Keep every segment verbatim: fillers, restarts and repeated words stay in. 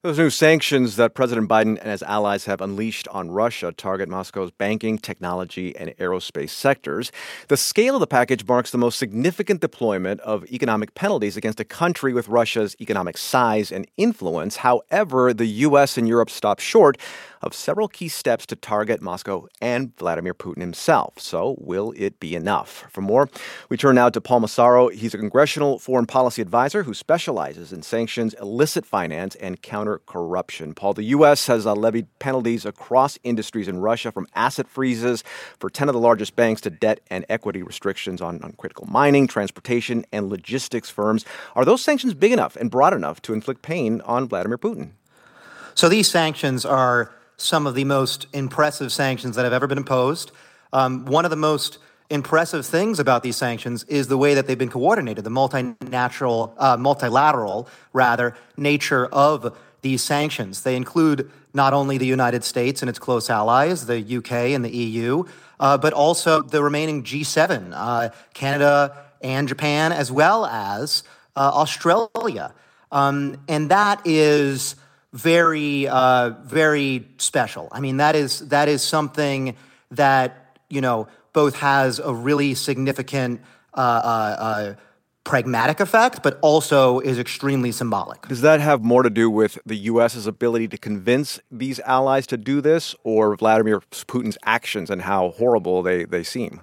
Those new sanctions that President Biden and his allies have unleashed on Russia target Moscow's banking, technology, and aerospace sectors. The scale of the package marks the most significant deployment of economic penalties against a country with Russia's economic size and influence. However, the U S and Europe stopped short of several key steps to target Moscow and Vladimir Putin himself. So, will it be enough? For more, we turn now to Paul Massaro. He's a congressional foreign policy advisor who specializes in sanctions, illicit finance, and counter-corruption. Paul, the U S has uh, levied penalties across industries in Russia, from asset freezes for ten of the largest banks to debt and equity restrictions on, on critical mining, transportation, and logistics firms. Are those sanctions big enough and broad enough to inflict pain on Vladimir Putin? So these sanctions are some of the most impressive sanctions that have ever been imposed. Um, one of the most impressive things about these sanctions is the way that they've been coordinated, the multilateral, uh, multilateral rather, nature of these sanctions. They include not only the United States and its close allies, the U K and the E U, uh, but also the remaining G seven, uh, Canada and Japan, as well as uh, Australia. Um, and that is very, uh, very special. I mean, that is that is something that, you know, both has a really significant uh, uh, uh, pragmatic effect, but also is extremely symbolic. Does that have more to do with the U S's ability to convince these allies to do this, or Vladimir Putin's actions and how horrible they, they seem?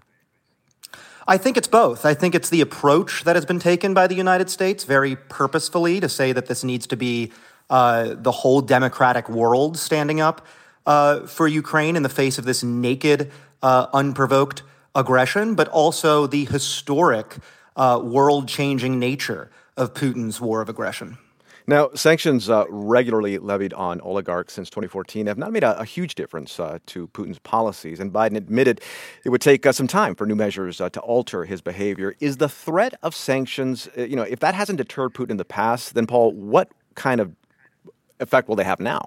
I think it's both. I think it's the approach that has been taken by the United States very purposefully to say that this needs to be uh, the whole democratic world standing up uh, for Ukraine in the face of this naked, uh, unprovoked aggression, but also the historic, uh, world-changing nature of Putin's war of aggression. Now, sanctions uh, regularly levied on oligarchs since twenty fourteen have not made a, a huge difference uh, to Putin's policies, and Biden admitted it would take uh, some time for new measures uh, to alter his behavior. Is the threat of sanctions, uh, you know, if that hasn't deterred Putin in the past, then, Paul, what kind of effect will they have now?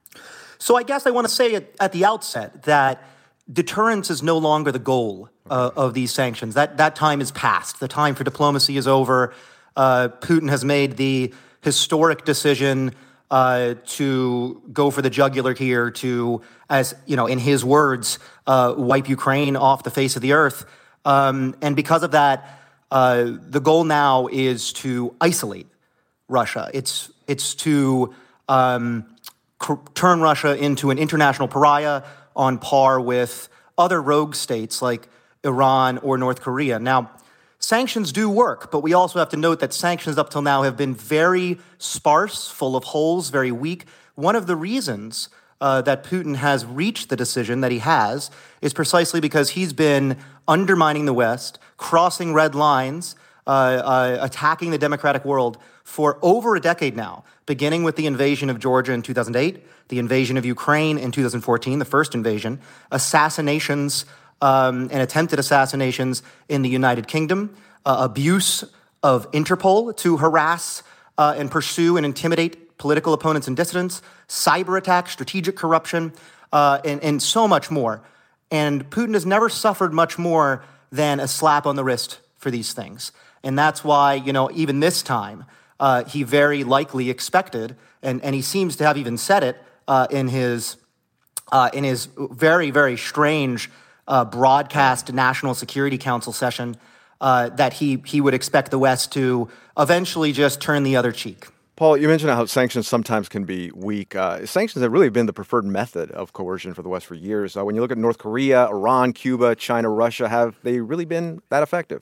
So I guess I want to say at, at the outset that deterrence is no longer the goal uh, of these sanctions. That that time is past. The time for diplomacy is over. Uh, Putin has made the historic decision uh, to go for the jugular here, to, as you know, in his words, uh, wipe Ukraine off the face of the earth. Um, and because of that, uh, the goal now is to isolate Russia. It's it's to um, cr- turn Russia into an international pariah on par with other rogue states like Iran or North Korea. Now, sanctions do work, but we also have to note that sanctions up till now have been very sparse, full of holes, very weak. One of the reasons uh, that Putin has reached the decision that he has is precisely because he's been undermining the West, crossing red lines, uh, uh, attacking the democratic world for over a decade now, beginning with the invasion of Georgia in two thousand eight, the invasion of Ukraine in two thousand fourteen, the first invasion, assassinations Um, and attempted assassinations in the United Kingdom, uh, abuse of Interpol to harass uh, and pursue and intimidate political opponents and dissidents, cyber attacks, strategic corruption, uh, and, and so much more. And Putin has never suffered much more than a slap on the wrist for these things. And that's why, you know, even this time, uh, he very likely expected, and, and he seems to have even said it uh, in his uh, in his very, very strange Uh, broadcast National Security Council session, uh, that he he would expect the West to eventually just turn the other cheek. Paul, you mentioned how sanctions sometimes can be weak. Uh, sanctions have really been the preferred method of coercion for the West for years. Uh, when you look at North Korea, Iran, Cuba, China, Russia, have they really been that effective?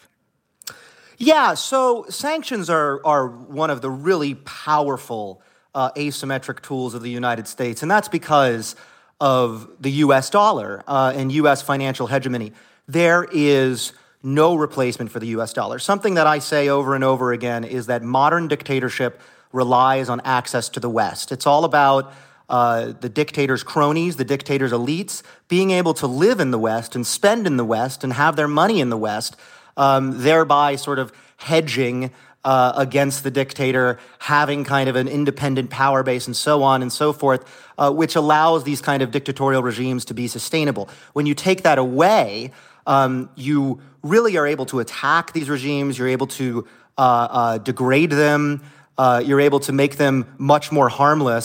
Yeah, so sanctions are are one of the really powerful uh, asymmetric tools of the United States, and that's because of the U S dollar uh, and U S financial hegemony. There is no replacement for the U S dollar. Something that I say over and over again is that modern dictatorship relies on access to the West. It's all about uh, the dictator's cronies, the dictator's elites, being able to live in the West and spend in the West and have their money in the West, um, thereby sort of hedging Uh, against the dictator, having kind of an independent power base and so on and so forth, uh, which allows these kind of dictatorial regimes to be sustainable. When you take that away, um, you really are able to attack these regimes, you're able to uh, uh, degrade them, uh, you're able to make them much more harmless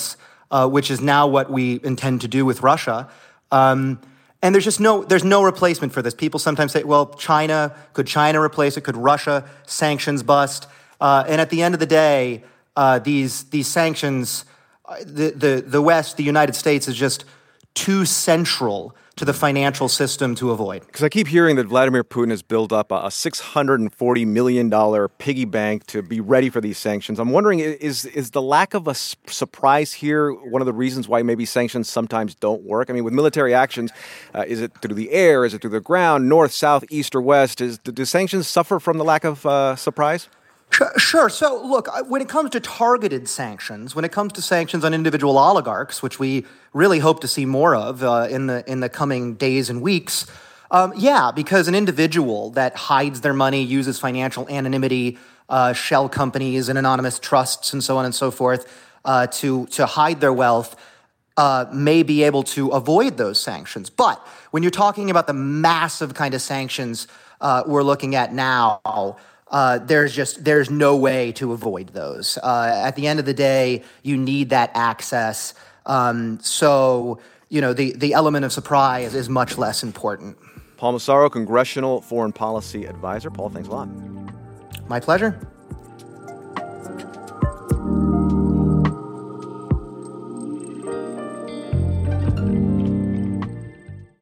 uh, which is now what we intend to do with Russia. Um, and there's just no there's no replacement for this. People sometimes say, well, China, could China replace it? Could Russia? Sanctions bust. Uh, and at the end of the day, uh, these these sanctions, the, the the West, the United States, is just too central to the financial system to avoid. Because I keep hearing that Vladimir Putin has built up a six hundred forty million dollars piggy bank to be ready for these sanctions. I'm wondering, is is the lack of a surprise here one of the reasons why maybe sanctions sometimes don't work? I mean, with military actions, uh, is it through the air? Is it through the ground? North, south, east, or west? Is, do sanctions suffer from the lack of uh, surprise? Sure. So, look, when it comes to targeted sanctions, when it comes to sanctions on individual oligarchs, which we really hope to see more of uh, in the in the coming days and weeks, um, yeah, because an individual that hides their money, uses financial anonymity, uh, shell companies and anonymous trusts and so on and so forth uh, to to hide their wealth, uh, may be able to avoid those sanctions. But when you're talking about the massive kind of sanctions uh, we're looking at now, Uh, there's just there's no way to avoid those. Uh, at the end of the day, you need that access. Um, so, you know, the, the element of surprise is much less important. Paul Massaro, Congressional Foreign Policy Advisor. Paul, thanks a lot. My pleasure.